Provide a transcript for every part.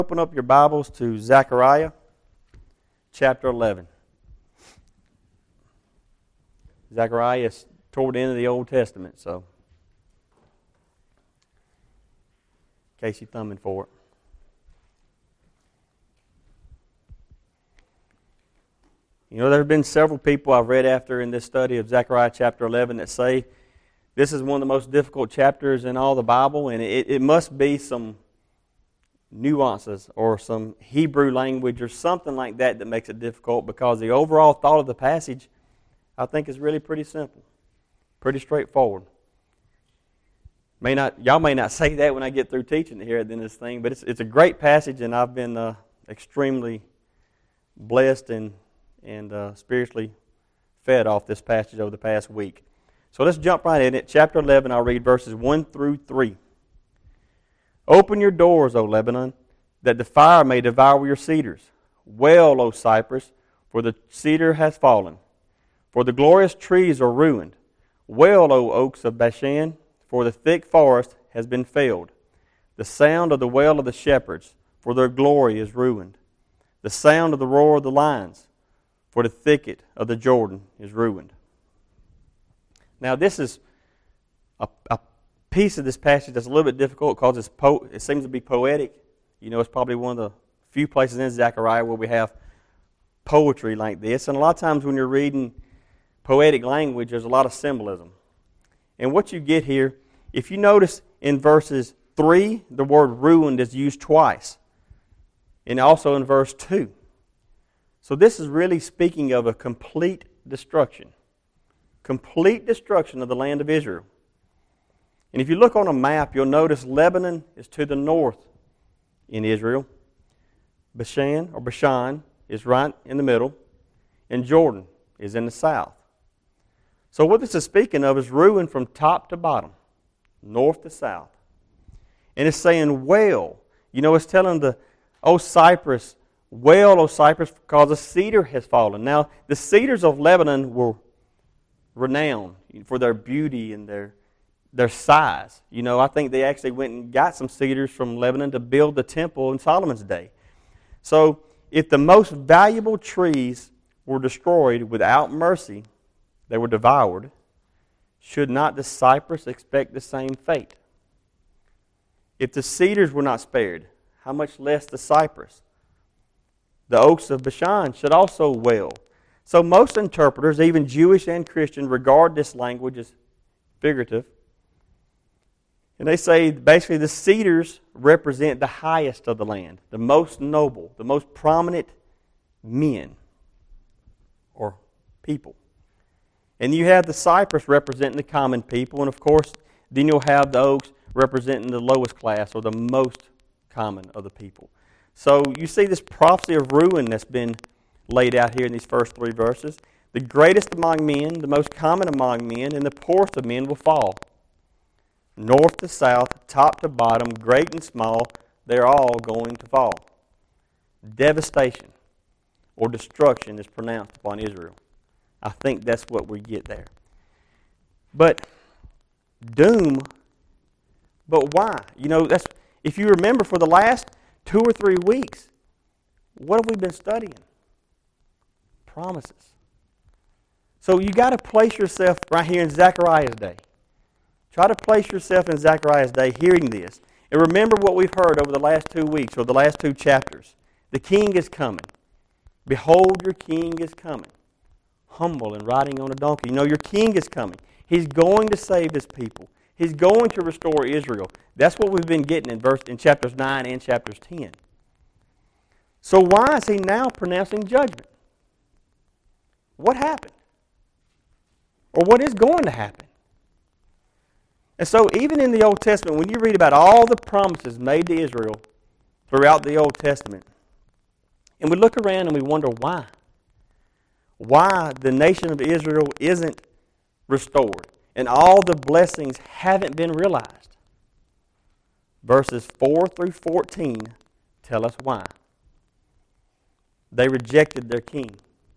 Open up your Bibles to Zechariah chapter 11. Zechariah is toward the end of the Old Testament, so in case you're thumbing for it. You know, there have been several people I've read after in this study of Zechariah chapter 11 that say this is one of the most difficult chapters in all the Bible, and it must be some nuances or some Hebrew language or something like that makes it difficult, because the overall thought of the passage, I think, is really pretty simple, pretty straightforward. Y'all may not say that when I get through teaching here at the end of this thing, but it's a great passage, and I've been extremely blessed and spiritually fed off this passage over the past week. So let's jump right in it. Chapter 11, I'll read verses 1 through 3. Open your doors, O Lebanon, that the fire may devour your cedars. Wail, O Cypress, for the cedar has fallen, for the glorious trees are ruined. Wail, O oaks of Bashan, for the thick forest has been felled. The sound of the wail of the shepherds, for their glory is ruined. The sound of the roar of the lions, for the thicket of the Jordan is ruined. Now this is a piece of this passage that's a little bit difficult because it seems to be poetic. You know, it's probably one of the few places in Zechariah where we have poetry like this. And a lot of times when you're reading poetic language, there's a lot of symbolism. And what you get here, if you notice in verses 3, the word ruined is used twice. And also in verse 2. So this is really speaking of a complete destruction. Complete destruction of the land of Israel. And if you look on a map, you'll notice Lebanon is to the north in Israel. Bashan is right in the middle. And Jordan is in the south. So what this is speaking of is ruin from top to bottom, north to south. And it's saying, wail. You know, it's telling O Cypress, wail, O Cypress, because a cedar has fallen. Now, the cedars of Lebanon were renowned for their beauty and their size. You know, I think they actually went and got some cedars from Lebanon to build the temple in Solomon's day. So, if the most valuable trees were destroyed without mercy, they were devoured, should not the cypress expect the same fate? If the cedars were not spared, how much less the cypress? The oaks of Bashan should also wail. So most interpreters, even Jewish and Christian, regard this language as figurative. And they say basically the cedars represent the highest of the land, the most noble, the most prominent men or people. And you have the cypress representing the common people, and of course then you'll have the oaks representing the lowest class or the most common of the people. So you see this prophecy of ruin that's been laid out here in these first 3 verses. The greatest among men, the most common among men, and the poorest of men will fall. North to south, top to bottom, great and small, they're all going to fall. Devastation or destruction is pronounced upon Israel. I think that's what we get there. But doom, but why? You know, if you remember for the last 2 or 3 weeks, what have we been studying? Promises. So you got to place yourself right here in Zechariah's day. Try to place yourself in Zechariah's day hearing this. And remember what we've heard over the last 2 weeks or the last 2 chapters. The king is coming. Behold, your king is coming. Humble and riding on a donkey. You know, your king is coming. He's going to save his people. He's going to restore Israel. That's what we've been getting in chapters 9 and chapters 10. So why is he now pronouncing judgment? What happened? Or what is going to happen? And so even in the Old Testament, when you read about all the promises made to Israel throughout the Old Testament, and we look around and we wonder why. Why the nation of Israel isn't restored and all the blessings haven't been realized. Verses 4 through 14 tell us why. They rejected their king.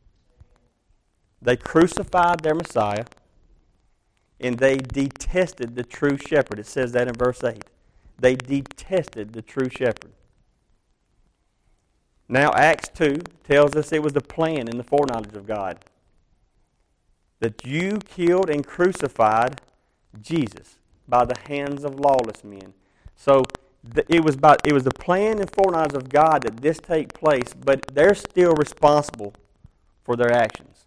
They crucified their Messiah, and they detested the true shepherd. It says that in verse 8. They detested the true shepherd. Now Acts 2 tells us it was the plan and the foreknowledge of God that you killed and crucified Jesus by the hands of lawless men. So it was the plan and foreknowledge of God that this take place, but they're still responsible for their actions.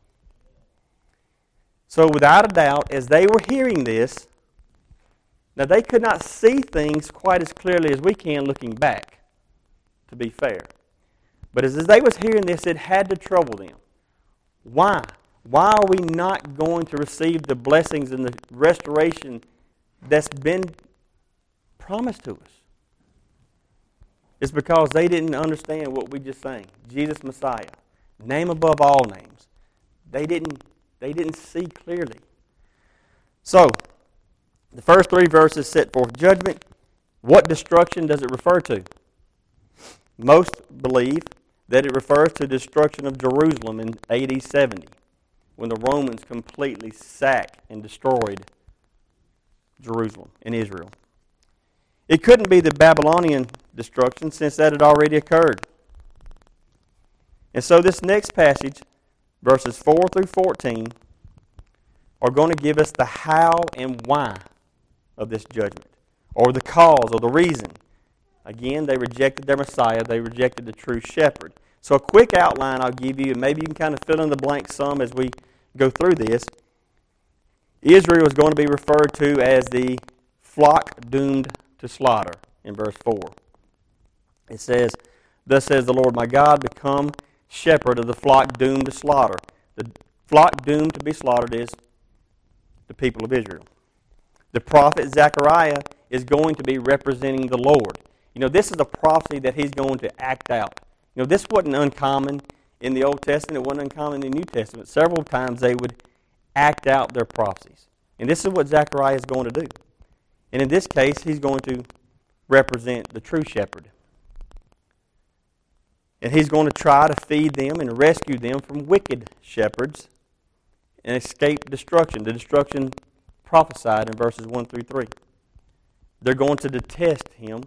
So without a doubt, as they were hearing this, now they could not see things quite as clearly as we can looking back, to be fair. But as they was hearing this, it had to trouble them. Why? Why are we not going to receive the blessings and the restoration that's been promised to us? It's because they didn't understand what we just sang. Jesus Messiah, name above all names. They didn't see clearly. So, the first 3 verses set forth judgment. What destruction does it refer to? Most believe that it refers to the destruction of Jerusalem in AD 70, when the Romans completely sacked and destroyed Jerusalem and Israel. It couldn't be the Babylonian destruction, since that had already occurred. And so this next passage, verses 4 through 14, are going to give us the how and why of this judgment, or the cause, or the reason. Again, they rejected their Messiah. They rejected the true shepherd. So a quick outline I'll give you, and maybe you can kind of fill in the blanks some as we go through this. Israel is going to be referred to as the flock doomed to slaughter in verse 4. It says, "Thus says the Lord my God, become shepherd of the flock doomed to slaughter." The flock doomed to be slaughtered is the people of Israel. The prophet Zechariah is going to be representing the Lord. You know, this is a prophecy that he's going to act out. You know, this wasn't uncommon in the Old Testament. It wasn't uncommon in the New Testament. Several times they would act out their prophecies. And this is what Zechariah is going to do. And in this case, he's going to represent the true shepherd. And he's going to try to feed them and rescue them from wicked shepherds and escape destruction, the destruction prophesied in verses 1 through 3. They're going to detest him.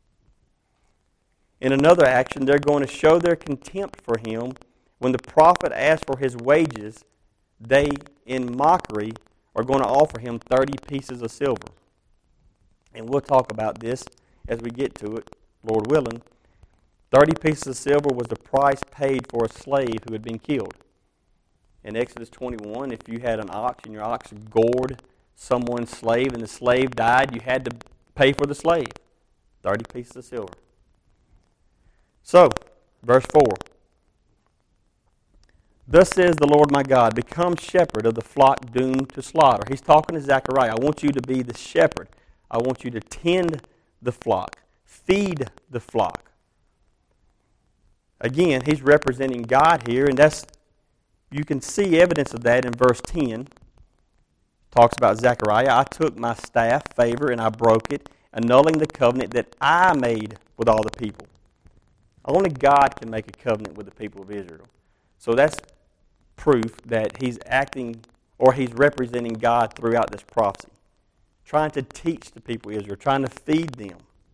In another action, they're going to show their contempt for him. When the prophet asks for his wages, they, in mockery, are going to offer him 30 pieces of silver. And we'll talk about this as we get to it, Lord willing. 30 pieces of silver was the price paid for a slave who had been killed. In Exodus 21, if you had an ox and your ox gored someone's slave and the slave died, you had to pay for the slave. 30 pieces of silver. So, verse 4. "Thus says the Lord my God, become shepherd of the flock doomed to slaughter." He's talking to Zechariah. I want you to be the shepherd. I want you to tend the flock. Feed the flock. Again, he's representing God here, and you can see evidence of that in verse 10. Talks about Zechariah. "I took my staff, favor, and I broke it, annulling the covenant that I made with all the people." Only God can make a covenant with the people of Israel. So that's proof that he's acting, or he's representing God throughout this prophecy. Trying to teach the people of Israel, trying to feed them.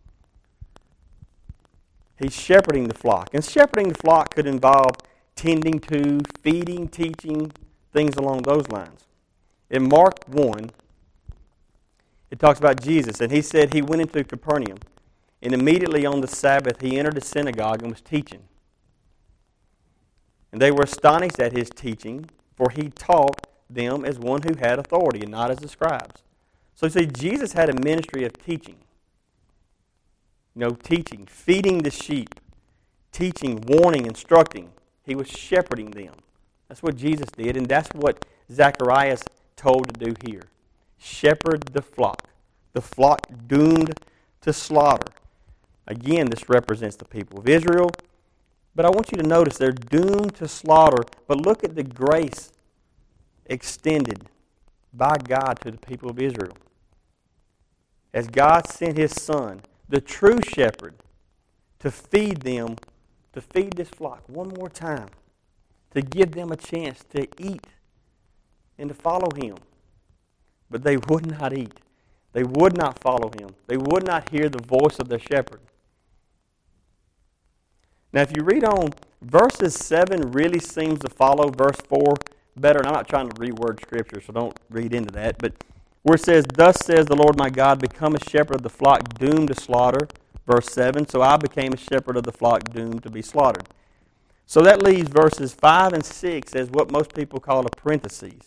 He's shepherding the flock. And shepherding the flock could involve tending to, feeding, teaching, things along those lines. In Mark 1, it talks about Jesus, and he said he went into Capernaum, and immediately on the Sabbath he entered the synagogue and was teaching. And they were astonished at his teaching, for he taught them as one who had authority and not as the scribes. So you see, Jesus had a ministry of teaching. Teaching, feeding the sheep, teaching, warning, instructing. He was shepherding them. That's what Jesus did, and that's what Zechariah is told to do here. Shepherd the flock doomed to slaughter. Again, this represents the people of Israel. But I want you to notice they're doomed to slaughter, but look at the grace extended by God to the people of Israel. As God sent his Son, the true shepherd, to feed them, to feed this flock one more time, to give them a chance to eat and to follow him. But they would not eat. They would not follow him. They would not hear the voice of their shepherd. Now, if you read on, verses 7 really seems to follow verse 4 better. And I'm not trying to reword Scripture, so don't read into that. But where it says, "Thus says the Lord my God, become a shepherd of the flock doomed to slaughter." Verse 7, "So I became a shepherd of the flock doomed to be slaughtered." So that leaves verses 5 and 6 as what most people call a parentheses.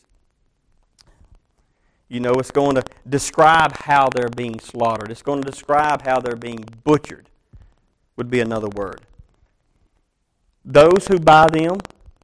You know, it's going to describe how they're being slaughtered. It's going to describe how they're being butchered, would be another word. Those who buy them,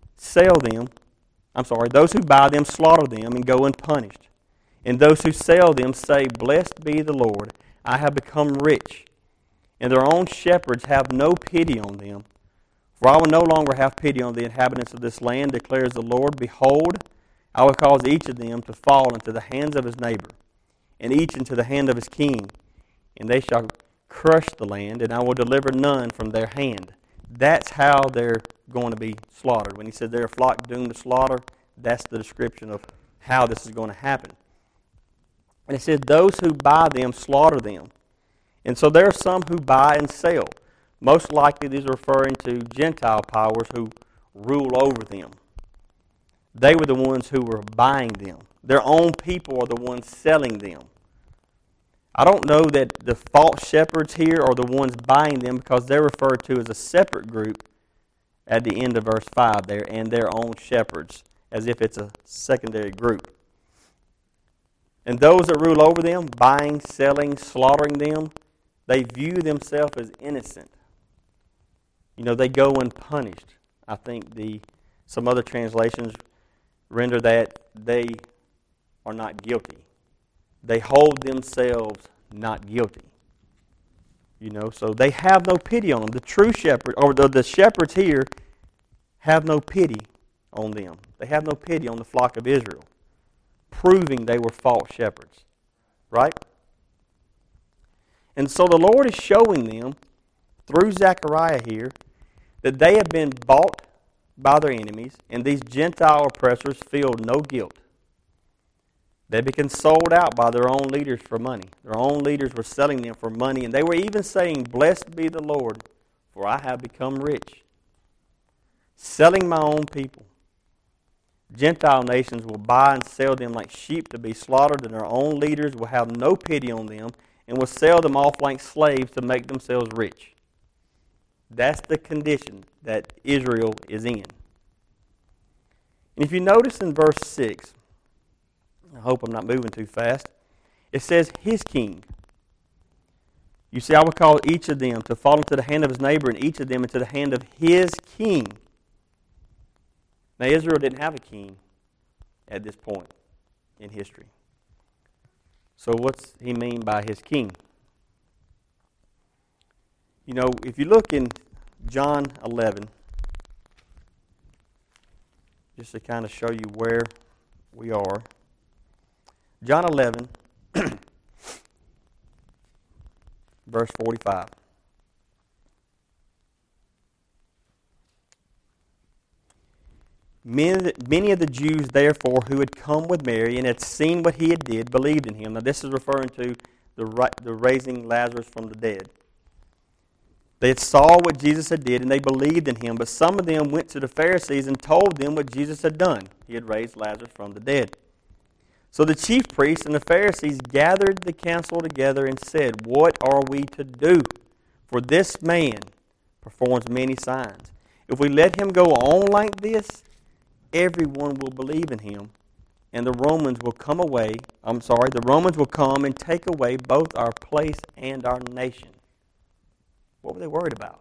those who buy them slaughter them and go unpunished. And those who sell them say, "Blessed be the Lord, I have become rich." And their own shepherds have no pity on them. "For I will no longer have pity on the inhabitants of this land, declares the Lord. Behold, I will cause each of them to fall into the hands of his neighbor, and each into the hand of his king. And they shall crush the land, and I will deliver none from their hand." That's how they're going to be slaughtered. When he said they're a flock doomed to slaughter, that's the description of how this is going to happen. And it says, "Those who buy them slaughter them." And so there are some who buy and sell. Most likely these are referring to Gentile powers who rule over them. They were the ones who were buying them. Their own people are the ones selling them. I don't know that the false shepherds here are the ones buying them, because they're referred to as a separate group at the end of verse 5 there, and their own shepherds, as if it's a secondary group. And those that rule over them, buying, selling, slaughtering them, they view themselves as innocent. You know, they go unpunished. I think some other translations render that they are not guilty. They hold themselves not guilty. You know, so they have no pity on them. The true shepherd, or the shepherds here, have no pity on them. They have no pity on the flock of Israel, proving they were false shepherds. Right? And so the Lord is showing them, through Zechariah here, that they have been bought by their enemies, and these Gentile oppressors feel no guilt. They became sold out by their own leaders for money. Their own leaders were selling them for money, and they were even saying, "Blessed be the Lord, for I have become rich." Selling my own people. Gentile nations will buy and sell them like sheep to be slaughtered, and their own leaders will have no pity on them and will sell them off like slaves to make themselves rich. That's the condition that Israel is in. And if you notice in verse 6, I hope I'm not moving too fast, it says, "His king." You see, I will call each of them to fall into the hand of his neighbor, and each of them into the hand of his king. Now, Israel didn't have a king at this point in history. So what's he mean by his king? You know, if you look in John 11, just to kind of show you where we are. John 11, verse 45. Many of the Jews, therefore, who had come with Mary and had seen what he had did, believed in him. Now, this is referring to the raising Lazarus from the dead. They had saw what Jesus had did, and they believed in him. But some of them went to the Pharisees and told them what Jesus had done. He had raised Lazarus from the dead. So the chief priests and the Pharisees gathered the council together and said, "What are we to do? For this man performs many signs. If we let him go on like this, everyone will believe in him, and the Romans will come and take away both our place and our nation." What were they worried about?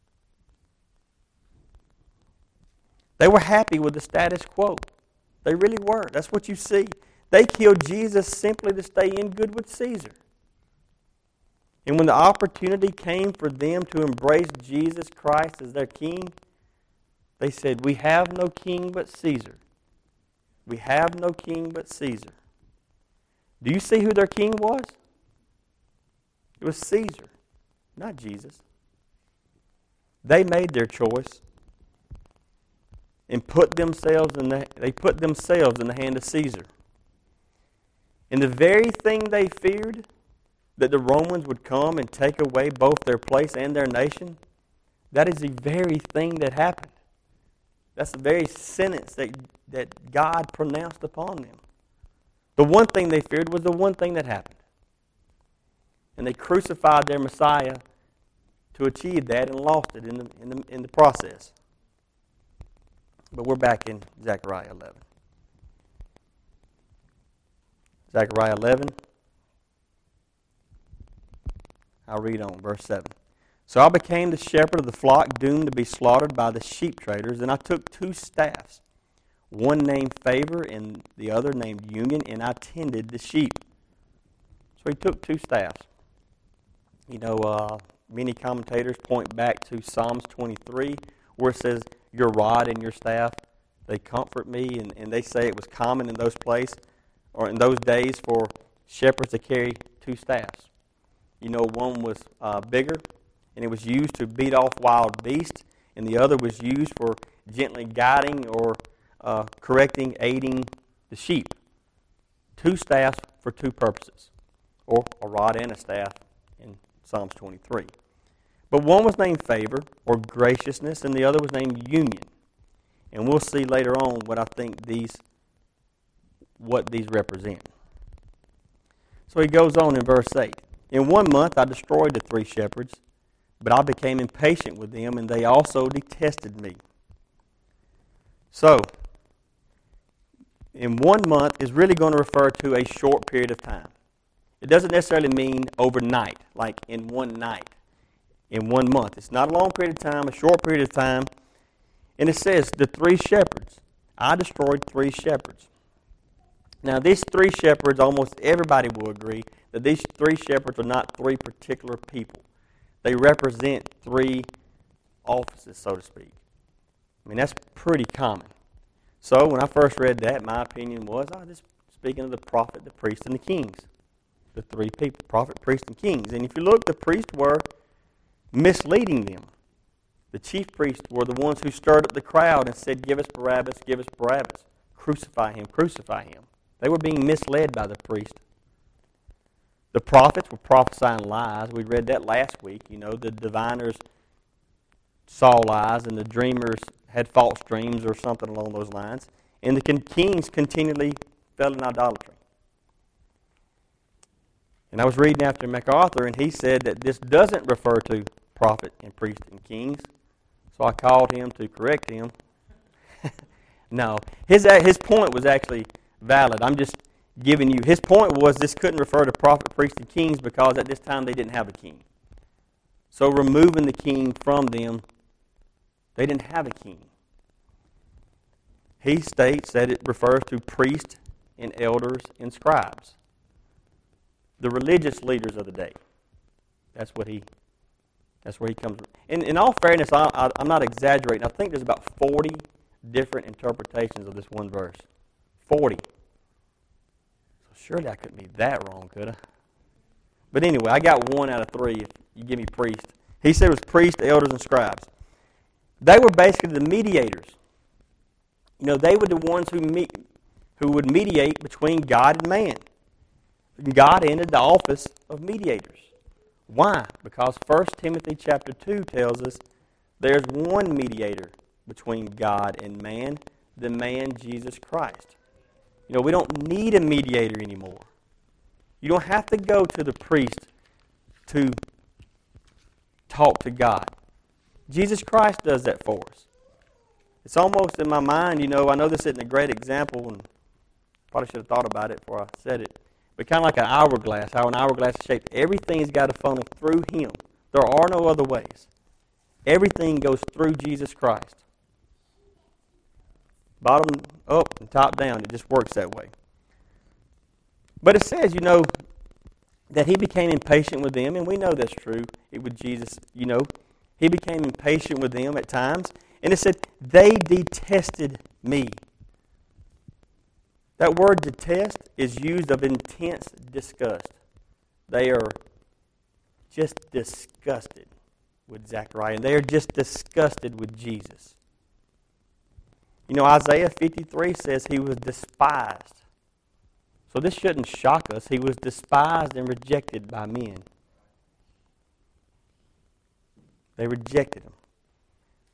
They were happy with the status quo. They really were. That's what you see. They killed Jesus simply to stay in good with Caesar. And when the opportunity came for them to embrace Jesus Christ as their king, they said, "We have no king but Caesar. We have no king but Caesar." Do you see who their king was? It was Caesar, not Jesus. They made their choice and put themselves in the hand of Caesar. And the very thing they feared, that the Romans would come and take away both their place and their nation, That is the very thing that happened. That's the very sentence that God pronounced upon them. The one thing they feared was the one thing that happened. And they crucified their Messiah to achieve that and lost it in the process. But we're back in Zechariah 11. Zechariah 11. I'll read on, verse 7. So I became the shepherd of the flock, doomed to be slaughtered by the sheep traders, and I took 2 staffs, one named Favor and the other named Union, and I tended the sheep. So he took 2 staffs. You know, many commentators point back to Psalms 23, where it says, your rod and your staff, they comfort me, and they say it was common in those places, or in those days, for shepherds to carry 2 staffs. You know, one was bigger, and it was used to beat off wild beasts, and the other was used for gently guiding or correcting, aiding the sheep. 2 staffs for 2 purposes, or a rod and a staff in Psalms 23. But one was named Favor, or graciousness, and the other was named Union. And we'll see later on what these represent. So he goes on in verse 8. In 1 month I destroyed the 3 shepherds, but I became impatient with them, and they also detested me. So, in 1 month is really going to refer to a short period of time. It doesn't necessarily mean overnight, like in one night, in 1 month. It's not a long period of time, a short period of time. And it says, the 3 shepherds. I destroyed 3 shepherds. Now, these 3 shepherds, almost everybody will agree that these 3 shepherds are not 3 particular people. They represent 3 offices, so to speak. I mean, that's pretty common. So, when I first read that, my opinion was, this speaking of the prophet, the priest, and the kings. The 3 people, prophet, priest, and kings. And if you look, the priests were misleading them. The chief priests were the ones who stirred up the crowd and said, give us Barabbas, give us Barabbas. Crucify him, crucify him. They were being misled by the priest. The prophets were prophesying lies. We read that last week. You know, the diviners saw lies and the dreamers had false dreams or something along those lines. And the kings continually fell in idolatry. And I was reading after MacArthur, and he said that this doesn't refer to prophet and priest and kings. So I called him to correct him. No, his point was actually valid. I'm just giving you, his point was this couldn't refer to prophet, priest, and kings because at this time they didn't have a king. So removing the king from them, they didn't have a king. He states that it refers to priests and elders and scribes, the religious leaders of the day. That's where he comes from. In all fairness, I'm not exaggerating. I think there's about 40 different interpretations of this one verse. 40. So surely I couldn't be that wrong, could I? But anyway, I got 1 out of 3 if you give me priest. He said it was priests, elders, and scribes. They were basically the mediators. You know, they were the ones who would mediate between God and man. God entered the office of mediators. Why? Because 1 Timothy chapter 2 tells us there's one mediator between God and man, the man Jesus Christ. You know, we don't need a mediator anymore. You don't have to go to the priest to talk to God. Jesus Christ does that for us. It's almost in my mind, you know, I know this isn't a great example, and probably should have thought about it before I said it, but kind of like an hourglass, how an hourglass is shaped. Everything's got to funnel through Him. There are no other ways. Everything goes through Jesus Christ. Bottom up and top down. It just works that way. But it says, you know, that He became impatient with them, and we know that's true. With Jesus, you know, He became impatient with them at times. And it said, they detested me. That word detest is used of intense disgust. They are just disgusted with Zechariah. And they are just disgusted with Jesus. You know, Isaiah 53 says He was despised. So this shouldn't shock us. He was despised and rejected by men. They rejected Him.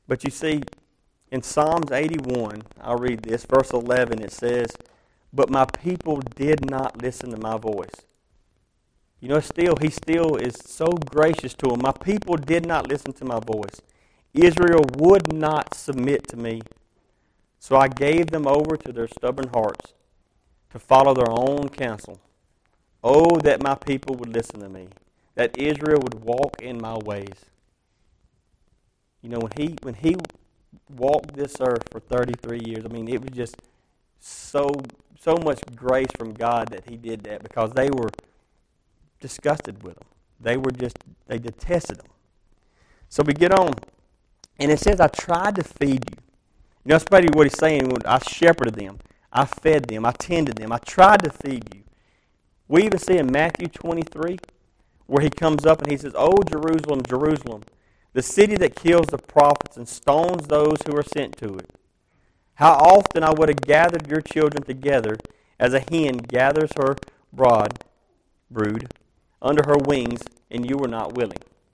But you see, in Psalms 81, I'll read this, verse 11, it says, "But my people did not listen to my voice." You know, he still is so gracious to them. My people did not listen to my voice. Israel would not submit to me. So I gave them over to their stubborn hearts to follow their own counsel. Oh, that my people would listen to me, that Israel would walk in my ways. You know, when he walked this earth for 33 years, I mean, it was just so much grace from God that he did that, because they were disgusted with him. They detested him. So we get on, and it says, "I tried to feed you." You know, that's basically what he's saying. I shepherded them. I fed them. I tended them. I tried to feed you. We even see in Matthew 23 where he comes up and he says, "Oh, Jerusalem, Jerusalem, the city that kills the prophets and stones those who are sent to it. How often I would have gathered your children together as a hen gathers her brood under her wings, and you were not willing."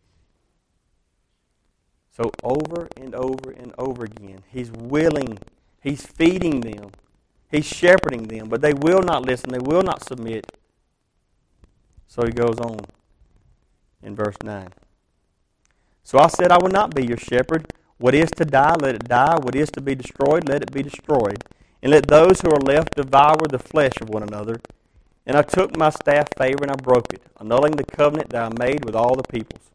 So over and over and over again, he's willing, he's feeding them, he's shepherding them, but they will not listen, they will not submit. So he goes on in verse 9. "So I said, I will not be your shepherd. What is to die, let it die. What is to be destroyed, let it be destroyed. And let those who are left devour the flesh of one another. And I took my staff favor and I broke it, annulling the covenant that I made with all the peoples."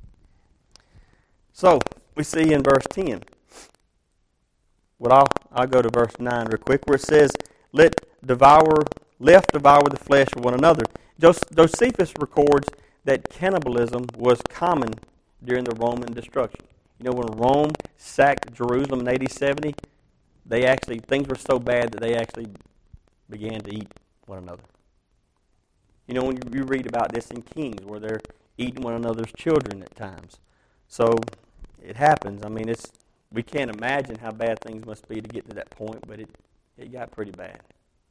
So we see in verse 10. Well, I'll go to verse 9 real quick, where it says, left devour the flesh of one another. Josephus records that cannibalism was common during the Roman destruction. You know, when Rome sacked Jerusalem in AD 70, things were so bad that they actually began to eat one another. You know, when you read about this in Kings, where they're eating one another's children at times. So it happens. I mean, we can't imagine how bad things must be to get to that point, but it got pretty bad.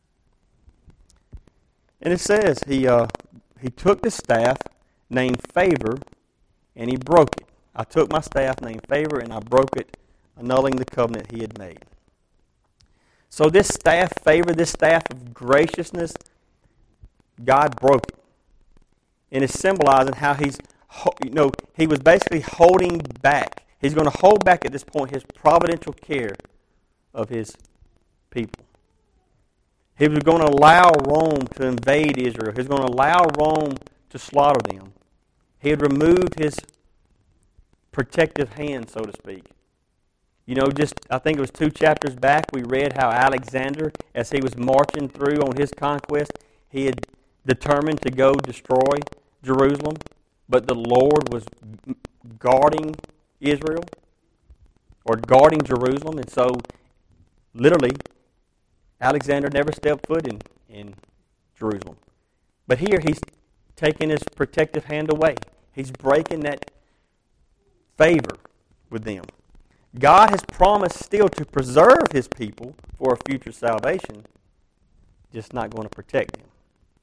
And it says he took the staff named Favor and he broke it. "I took my staff named Favor and I broke it, annulling the covenant he had made." So this staff favor, this staff of graciousness, God broke it. And it's symbolizing how he was basically holding back. He's going to hold back at this point his providential care of his people. He was going to allow Rome to invade Israel. He was going to allow Rome to slaughter them. He had removed his protective hand, so to speak. You know, I think it was 2 chapters back, we read how Alexander, as he was marching through on his conquest, he had determined to go destroy Jerusalem, but the Lord was guarding Israel, or guarding Jerusalem, and so literally Alexander never stepped foot in Jerusalem. But here he's taking his protective hand away. He's breaking that favor with them. God has promised still to preserve his people for a future salvation, just not going to protect them.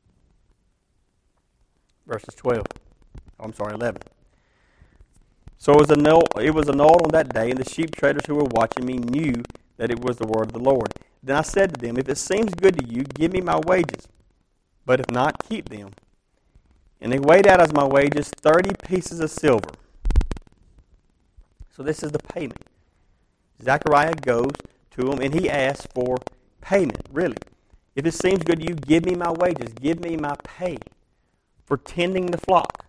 Verses 11. "So it was annulled on that day, and the sheep traders who were watching me knew that it was the word of the Lord. Then I said to them, if it seems good to you, give me my wages. But if not, keep them. And they weighed out as my wages 30 pieces of silver." So this is the payment. Zechariah goes to him and he asks for payment, really. If it seems good to you, give me my wages. Give me my pay for tending the flock.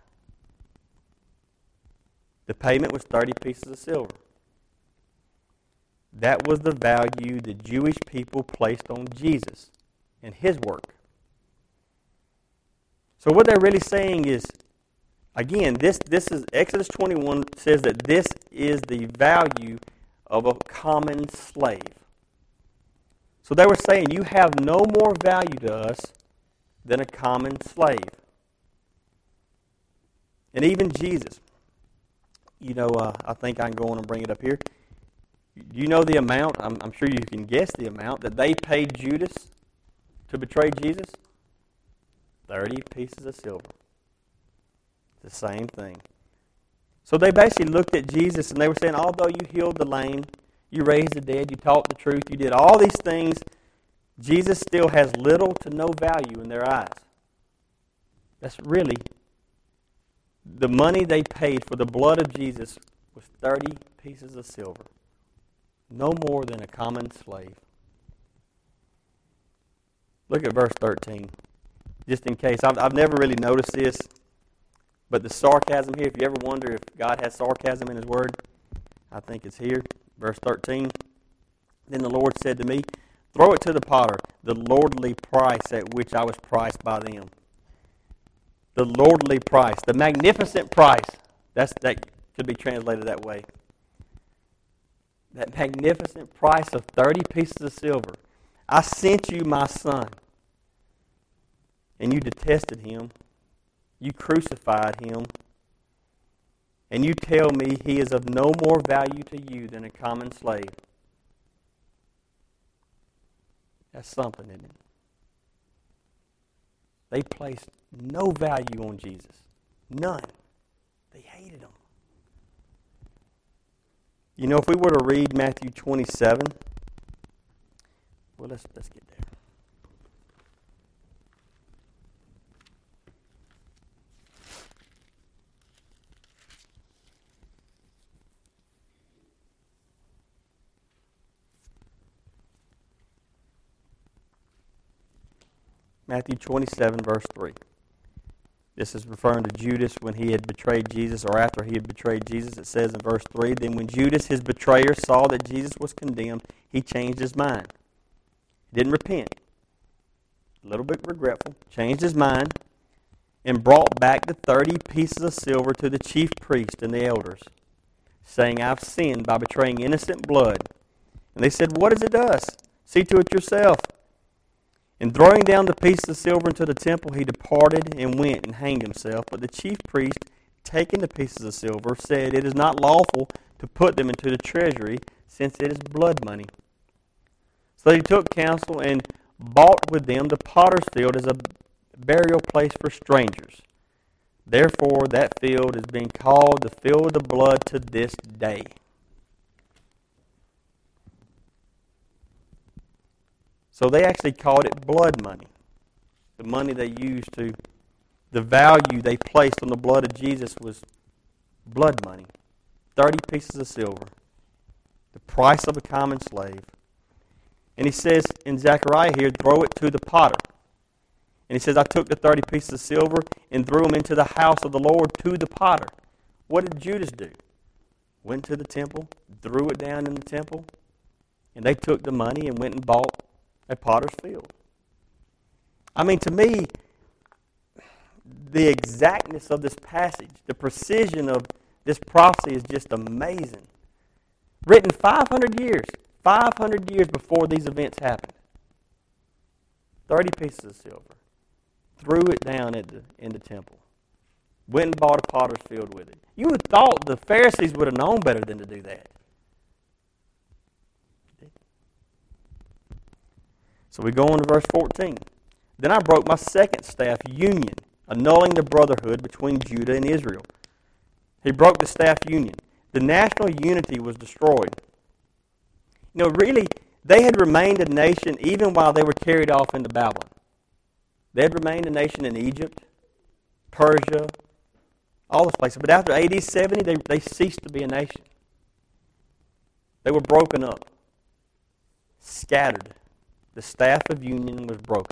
The payment was 30 pieces of silver. That was the value the Jewish people placed on Jesus and his work. So what they're really saying is, again, this is Exodus 21 says that this is the value of a common slave. So they were saying, you have no more value to us than a common slave. And even Jesus, I think I can go on and bring it up here. Do you know the amount? I'm sure you can guess the amount that they paid Judas to betray Jesus. 30 pieces of silver. The same thing. So they basically looked at Jesus and they were saying, although you healed the lame, you raised the dead, you taught the truth, you did all these things, Jesus still has little to no value in their eyes. That's really, the money they paid for the blood of Jesus was 30 pieces of silver. No more than a common slave. Look at verse 13. Just in case. I've never really noticed this, but the sarcasm here, if you ever wonder if God has sarcasm in His Word, I think it's here. Verse 13. Then the Lord said to me, throw it to the potter, the lordly price at which I was priced by them. The lordly price, the magnificent price. That could be translated that way. That magnificent price of 30 pieces of silver. I sent you my son, and you detested him. You crucified him, and you tell me he is of no more value to you than a common slave. That's something, isn't it? They placed no value on Jesus. None. They hated him. You know, if we were to read Matthew 27, well, let's get there. Matthew 27, verse 3. This is referring to Judas when he had betrayed Jesus, or after he had betrayed Jesus. It says in verse 3, then when Judas, his betrayer, saw that Jesus was condemned, he changed his mind. He didn't repent. A little bit regretful. Changed his mind and brought back the 30 pieces of silver to the chief priest and the elders, saying, I've sinned by betraying innocent blood. And they said, what is it to us? See to it yourself. And throwing down the pieces of silver into the temple, he departed and went and hanged himself. But the chief priest, taking the pieces of silver, said, it is not lawful to put them into the treasury, since it is blood money. So he took counsel and bought with them the potter's field as a burial place for strangers. Therefore that field is being called the field of the blood to this day. So they actually called it blood money. The money they used to, the value they placed on the blood of Jesus was blood money. 30 pieces of silver. The price of a common slave. And he says in Zechariah here, throw it to the potter. And he says, I took the 30 pieces of silver and threw them into the house of the Lord to the potter. What did Judas do? Went to the temple, threw it down in the temple, and they took the money and went and bought a potter's field. I mean, to me, the exactness of this passage, the precision of this prophecy is just amazing. Written 500 years before these events happened. 30 pieces of silver. Threw it down in the temple. Went and bought a potter's field with it. You would have thought the Pharisees would have known better than to do that. So we go on to verse 14. Then I broke my second staff union, annulling the brotherhood between Judah and Israel. He broke the staff union. The national unity was destroyed. You know, really, they had remained a nation even while they were carried off into Babylon. They had remained a nation in Egypt, Persia, all those places. But after AD 70, they ceased to be a nation. They were broken up, scattered. The staff of union was broken.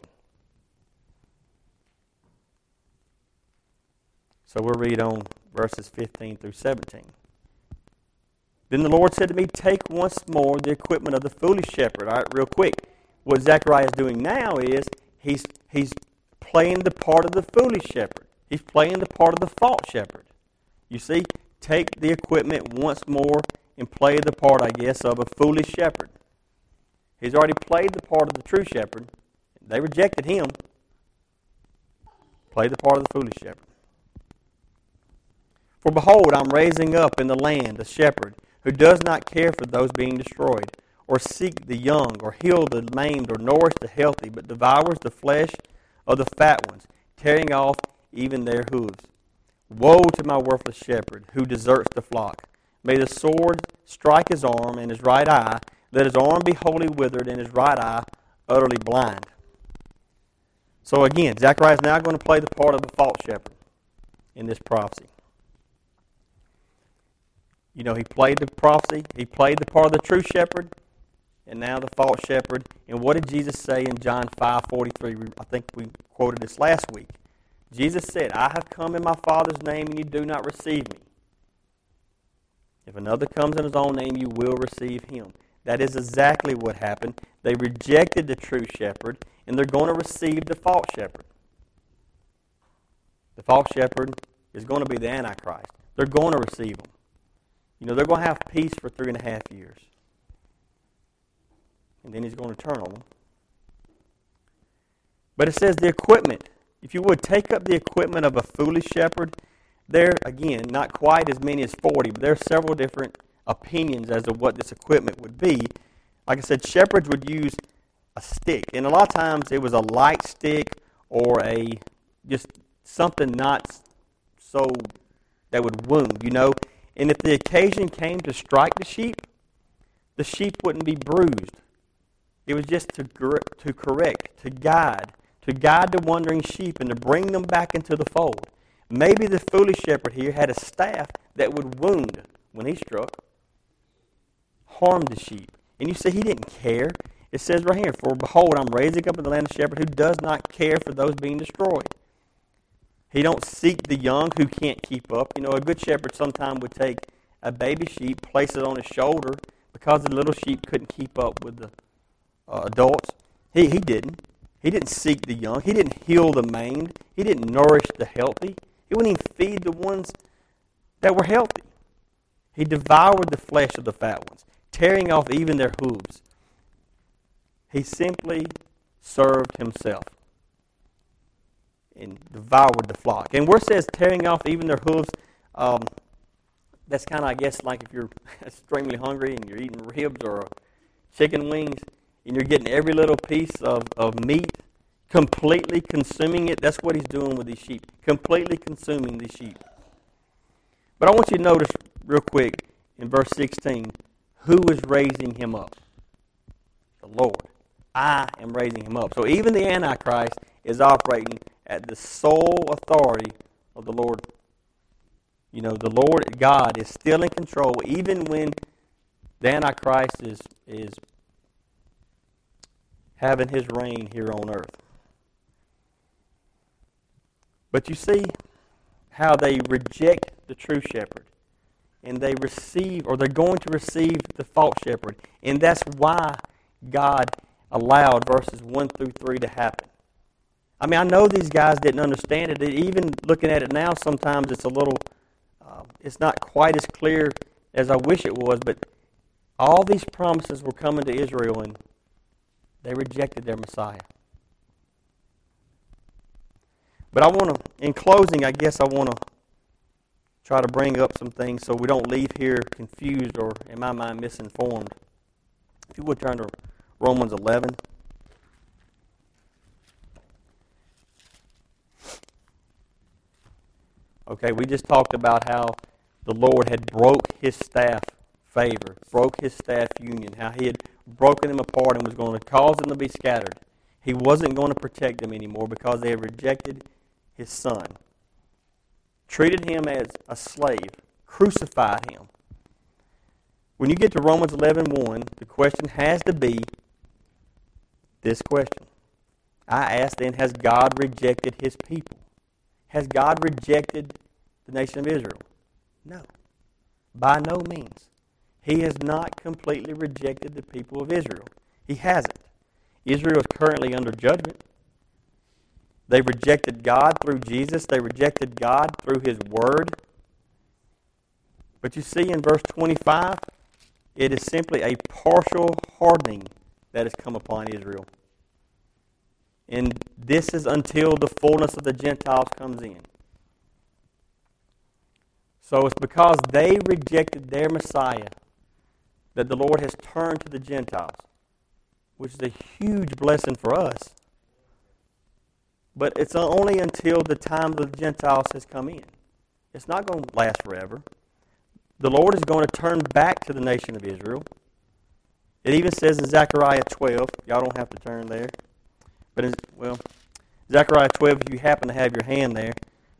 So we'll read on verses 15 through 17. Then the Lord said to me, take once more the equipment of the foolish shepherd. All right, real quick. What Zechariah is doing now is he's playing the part of the foolish shepherd. He's playing the part of the false shepherd. You see, take the equipment once more and play the part, I guess, of a foolish shepherd. He's already played the part of the true shepherd. They rejected him. Play the part of the foolish shepherd. For behold, I'm raising up in the land a shepherd who does not care for those being destroyed, or seek the young, or heal the maimed, or nourish the healthy, but devours the flesh of the fat ones, tearing off even their hooves. Woe to my worthless shepherd who deserts the flock. May the sword strike his arm and his right eye. Let his arm be wholly withered and his right eye utterly blind. So again, Zechariah is now going to play the part of the false shepherd in this prophecy. You know, he played the prophecy, he played the part of the true shepherd, and now the false shepherd. And what did Jesus say in John 5:43? I think we quoted this last week. Jesus said, I have come in my Father's name, and you do not receive me. If another comes in his own name, you will receive him. That is exactly what happened. They rejected the true shepherd, and they're going to receive the false shepherd. The false shepherd is going to be the Antichrist. They're going to receive him. You know, they're going to have peace for 3.5 years. And then he's going to turn on them. But it says the equipment. If you would, take up the equipment of a foolish shepherd. There, again, not quite as many as 40, but there are several different opinions as to what this equipment would be. Like I said, shepherds would use a stick. And a lot of times it was a light stick or just something not so that would wound, you know. And if the occasion came to strike the sheep wouldn't be bruised. It was just to correct, to guide the wandering sheep and to bring them back into the fold. Maybe the foolish shepherd here had a staff that would wound when he struck, harm the sheep. And you see, he didn't care. It says right here, for behold, I'm raising up in the land a shepherd who does not care for those being destroyed. He don't seek the young who can't keep up. You know, a good shepherd sometimes would take a baby sheep, place it on his shoulder, because the little sheep couldn't keep up with the adults. He didn't. He didn't seek the young. He didn't heal the maimed. He didn't nourish the healthy. He wouldn't even feed the ones that were healthy. He devoured the flesh of the fat ones, tearing off even their hooves. He simply served himself and devoured the flock. And where it says tearing off even their hooves, that's kind of, I guess, like if you're extremely hungry and you're eating ribs or chicken wings and you're getting every little piece of meat, completely consuming it. That's what he's doing with these sheep, completely consuming these sheep. But I want you to notice real quick in verse 16, who is raising him up? The Lord. I am raising him up. So even the Antichrist is operating at the sole authority of the Lord. You know, the Lord God is still in control, even when the Antichrist is having his reign here on earth. But you see how they reject the true shepherd, and they receive, or they're going to receive the false shepherd. And that's why God allowed verses 1 through 3 to happen. I mean, I know these guys didn't understand it. Even looking at it now, sometimes it's a little, it's not quite as clear as I wish it was, but all these promises were coming to Israel, and they rejected their Messiah. But I want to, in closing, I guess I want to try to bring up some things so we don't leave here confused or, in my mind, misinformed. If you would turn to Romans 11. Okay, we just talked about how the Lord had broke his staff favor, broke his staff union, how he had broken them apart and was going to cause them to be scattered. He wasn't going to protect them anymore because they had rejected his son, treated him as a slave, crucified him. When you get to Romans 11:1, the question has to be this question. I ask then, has God rejected his people? Has God rejected the nation of Israel? No. By no means. He has not completely rejected the people of Israel. He hasn't. Israel is currently under judgment. They rejected God through Jesus. They rejected God through his word. But you see in verse 25, it is simply a partial hardening that has come upon Israel. And this is until the fullness of the Gentiles comes in. So it's because they rejected their Messiah that the Lord has turned to the Gentiles, which is a huge blessing for us. But it's only until the time of the Gentiles has come in. It's not going to last forever. The Lord is going to turn back to the nation of Israel. It even says in Zechariah 12, y'all don't have to turn there, but Zechariah 12, if you happen to have your hand there,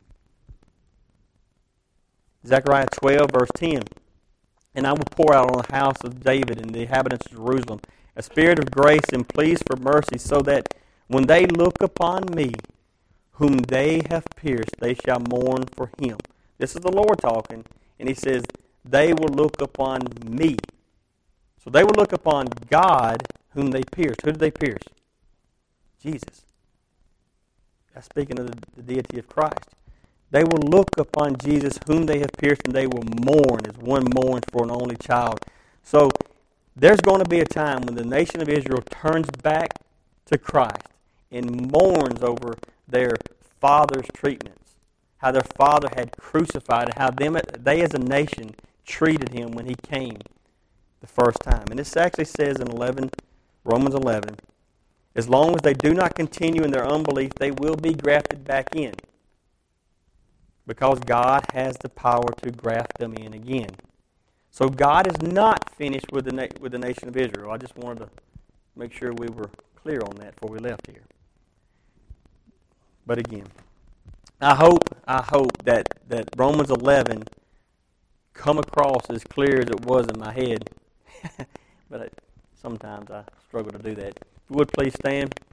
Zechariah 12, verse 10, and I will pour out on the house of David and the inhabitants of Jerusalem a spirit of grace and pleas for mercy, so that when they look upon me, whom they have pierced, they shall mourn for him. This is the Lord talking, and he says, they will look upon me. So they will look upon God, whom they pierced. Who did they pierce? Jesus. That's speaking of the deity of Christ. They will look upon Jesus, whom they have pierced, and they will mourn as one mourns for an only child. So there's going to be a time when the nation of Israel turns back to Christ and mourns over their father's treatments, how their father had crucified, and how they as a nation treated him when he came the first time. And this actually says in Romans 11, as long as they do not continue in their unbelief, they will be grafted back in, because God has the power to graft them in again. So God is not finished with the nation of Israel. I just wanted to make sure we were clear on that before we left here. But again, I hope that Romans 11 come across as clear as it was in my head. But sometimes I struggle to do that. If you would please stand.